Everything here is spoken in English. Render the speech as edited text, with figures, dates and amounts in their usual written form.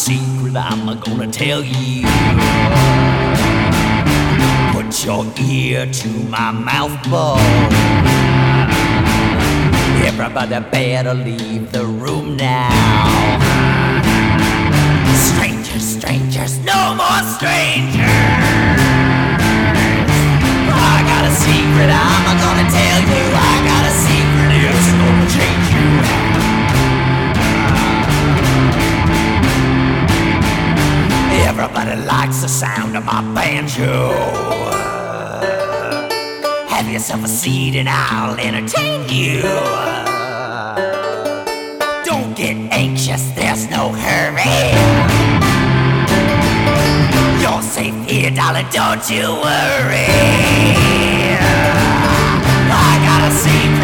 secret I'm gonna tell you. Put your ear to my mouth, boy. Everybody better leave the room now. Strangers, strangers, no more strangers. I got a secret I'm gonna tell you. I got a secret, it's gonna change you. Everybody likes the sound of my banjo. Have yourself a seat and I'll entertain you. Don't get anxious, there's no hurry. You're safe here, darling, don't you worry. I got a secret.